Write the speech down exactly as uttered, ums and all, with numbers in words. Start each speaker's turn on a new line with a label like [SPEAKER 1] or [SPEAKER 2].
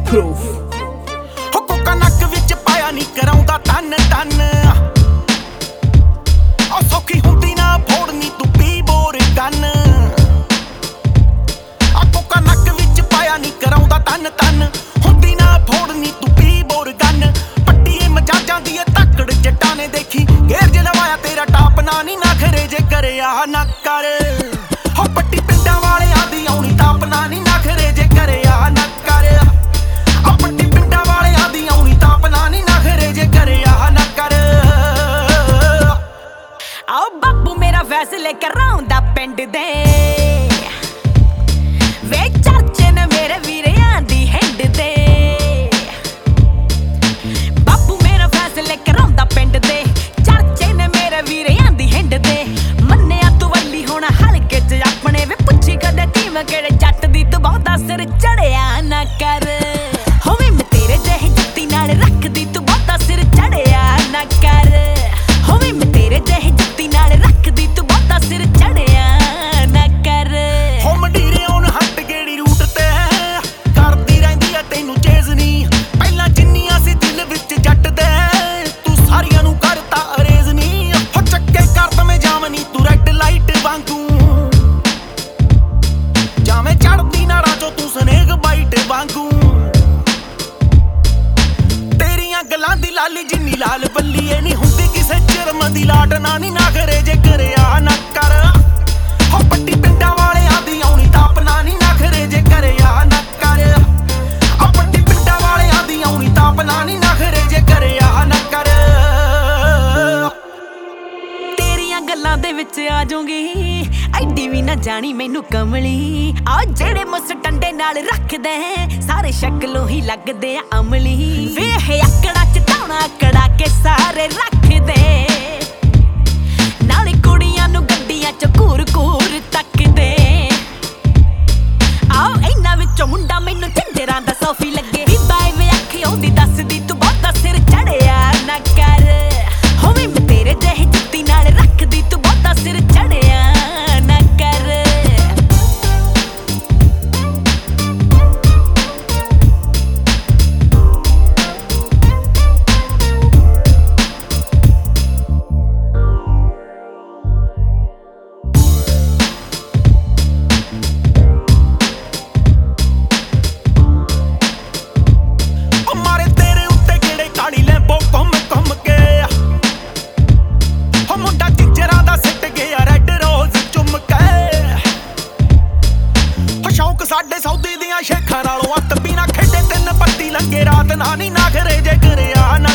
[SPEAKER 1] proof
[SPEAKER 2] ਹੋ ਕੋਕਾ ਨੱਕ ਵਿੱਚ ਪਾਇਆ ਨਹੀਂ ਕਰਾਉਂਦਾ ਤਨ ਤਨ ਉਹ ਸੌਖੀ ਹੁੰਦੀ ਨਾ ਫੋੜਨੀ ਤੂੰ ਪੀ ਬੋਰ ਗੰਨ ਆ ਕੋਕਾ ਨੱਕ ਵਿੱਚ ਪਾਇਆ ਨਹੀਂ ਕਰਾਉਂਦਾ ਤਨ ਤਨ ਹੁੰਦੀ ਨਾ ਫੋੜਨੀ ਤੂੰ ਪੀ ਬੋਰ ਗੰਨ ਪੱਟੀਏ ਮਜਾਜਾਂ ਦੀ ਧੱਕੜ ਜੱਟਾਂ ਨੇ ਦੇਖੀ ਗੇਰ ਜੇ ਲਵਾਇਆ ਤੇਰਾ ਟਾਪ ਨਾ ਨਹੀਂ ਨਾ ਖਰੇ ਜੇ ਕਰਿਆ ਨਾ ਕਰ ਹੋ ਪੱਟੀ ਪਿੰਡਾਂ ਵਾਲਿਆਂ ਦੀ ਆਉਣੀ ਤਾਪ ਨਾ ਨਹੀਂ ਨਾ ਖਰੇ ਜੇ ਕਰਿਆ ਨਾ ਕਰ ਆ ਪੱਟੀ ਪਿੰਡਾਂ ਵਾਲਿਆਂ ਦੀ ਆਉਣੀ ਤਾਪ ਨਾ ਨਹੀਂ ਨਾ ਖਰੇ ਜੇ ਕਰਿਆ ਨਾ ਕਰ
[SPEAKER 3] ਆਓ ਬਾਪੂ ਮੇਰਾ ਫੈਸਲੇ ਕਰਾਉਂਦਾ ਪਿੰਡ ਦੇ ਵੇ ਚਰਚੇ ਨੇ ਮੇਰੇ ਵੀਰਿਆਂ ਦੀ ਹਿੰਡ ਦੇ ਬਾਪੂ ਮੇਰਾ ਫੈਸਲੇ ਕਰਾਉਂਦਾ ਪਿੰਡ ਦੇ ਚਰਚੇ ਨੇ ਮੇਰੇ ਵੀਰਿਆਂ ਦੀ ਹਿੰਡ ਦੇ ਮੰਨਿਆ ਤੂੰ ਵੱਲੀ ਹੁਣ ਹਲਕੇ ਚ ਆਪਣੇ ਵੇ ਪੁੱਛੀ ਕਦੇ ਟੀਮ ਕਿਹੜੇ ਜੱਟ ਦੀ ਤੂੰ ਬਹੁਤਾ ਸਿਰ ਚੜਿਆ ਨਾ ਕਰ ਹੋਵੇਂ ਮੈਂ ਤੇਰੇ ਜਿਹੇ ਜੱਤੀ ਨਾਲ ਰੱਖਦੀ ਤੂੰ ਬਹੁਤਾ ਸਿਰ ਚੜਿਆ ਨਾ ਕਰ ਹੋਵੇਂ ਮੈਂ ਤੇਰੇ ਜਿਹੇ ਜੱਤੀ ਨਾਲ ਰੱਖਦੀ ਤੂੰ ਬਹੁਤਾ ਸਿਰ ਚੜਿਆ ਨਾ ਕਰ
[SPEAKER 2] ਹੋ ਮੰਡੀਰੇ ਹੁਣ ਹੱਟ ਗੇੜੀ ਰੂਟ ਤੇ ਕਰਦੀ ਰਹਿੰਦੀ ਆ ਤੈਨੂੰ ਚੇਜ਼ ਨਹੀਂ ਪਹਿਲਾਂ ਜਿੰਨੀਆਂ ਸੀ ਦਿਲ ਵਿੱਚ ਜੱਟ ਦੇ ਤੂੰ ਸਾਰੀਆਂ ਨੂੰ ਕਰਤਾ ਅਰੇਜ਼ ਨਹੀਂ ਹੋ ਚੱਕੇ ਕਰ ਤਵੇਂ ਜਾਵਨੀ ਤੂੰ ਰੈੱਡ ਲਾਈਟ ਵਾਂਗੂ ਜਾਵੇਂ ਚੜਦੀ ਨਾੜਾਂ ਚੋਂ ਤੂੰ ਸਨੇਕ ਬਾਈਟ ਵਾਂਗੂ ਤੇਰੀਆਂ ਗੱਲਾਂ ਦੀ ਲਾਲੀ ਜਿੰਨੀ ਲਾਲ ਬੱਲੀਏ ਨਹੀਂ ਹੁੰਦੀ ਕਿਸੇ ਚਰਮ ਦੀ ਲਾਟ ਨਾ ਨੀ ਨਾ ਕਰੇ ਜੇ ਕਰਿਆ ਨਾ ਕਰ ਹੋ ਪੱਟੀ ਪਿੰਡਾਂ ਵਾਲਿਆਂ ਦੀ ਆਉਣੀ ਤਾਪ ਨਾ ਨੀ ਨਾ ਕਰੇ ਜੇ ਕਰਿਆ ਨਾ ਕਰ ਆ ਪੱਟੀ ਪਿੰਡਾਂ ਵਾਲਿਆਂ ਦੀ ਆਉਣੀ ਤਾਪ ਨਾ ਨੀ ਨਾ ਕਰੇ ਜੇ ਕਰਿਆ ਨਾ ਕਰ
[SPEAKER 3] ਤੇਰੀਆਂ ਗੱਲਾਂ ਦੇ ਵਿੱਚ ਆ ਜਾਊਂਗੀ ਐਡੀ ਵੀ ਨਾ ਜਾਣੀ ਮੈਨੂੰ ਕਮਲੀ ਆ ਜਿਹੜੇ ਮੁੱਸ ਟੰਡੇ ਨਾਲ ਰੱਖਦੇ ਸਾਰੇ ਸ਼ਕਲੋਂ ਹੀ ਲੱਗਦੇ ਆ ਅਮਲੀ ਵੇਹ ਆਕੜਾ ਚਟਾਉਣਾ ਆਕੜਾ ਕੇ ਸਾਰੇ ਰੱਖਦੇ ਨਾਲੇ ਕੁੜੀਆਂ ਨੂੰ ਗੱਡੀਆਂ ਚ ਘੂਰ ਘੂਰ ਤੱਕਦੇ ਆਓ ਇਹਨਾਂ ਵਿੱਚੋਂ ਮੁੰਡਾ ਮੈਨੂੰ ਝੰਜਰਾਂ ਦਾ ਸੋਫੀ ਲੱਗੇ ਵੀ ਬਾਈ ਵੇ ਅੱਖੀ ਉਹਦੀ ਦੱਸਦੀ ਤੂੰ ਬਹੁਤਾ ਸਿਰ ਚੜਿਆ ਨਾ ਕਰ ਹੋਵੇਂ ਮੈਂ ਤੇਰੇ ਜਿਹੇ ਜੁੱਤੀ ਨਾਲ ਰੱਖਦੀ ਤੂੰ ਬਹੁਤਾ ਸਿਰ ਚੜਿਆ ਨਾ ਕਰ
[SPEAKER 2] ਉਹ ਮਾਰੇ ਤੇਰੇ ਉੱਤੇ ਕਿਹੜੇ ਕਾਲੀ ਲੈਂਬੋ ਘੁੰਮ ਘੁੰਮ ਕੇ ਹੋ ਮੁੰਡਾ ਟੀਚਰਾਂ ਦਾ ਸਿੱਟ ਗਿਆ ਰੈੱਡ ਰੋਜ਼ ਚੁੰਮ ਕੇ ਹੋ ਸ਼ੌਕ ਸਾਡੇ ਸੌਦੀ ਦੀਆਂ ਸ਼ੇਖਾਂ ਨਾਲੋਂ ਅੱਤ ਪੀਣਾ ਖੇਡੇ ਤਿੰਨ ਪੱਤੀ ਲੰਗੇ ਰਾਤ ਨਾ ਨੀ ਨਾ ਕਰੇ ਜੇ ਕਰਿਆ ਨਾ